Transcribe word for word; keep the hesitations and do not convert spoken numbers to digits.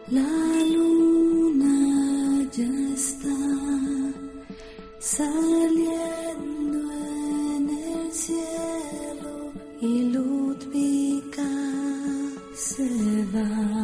La luna ya está saliendo en el cielo y Ludvika se va.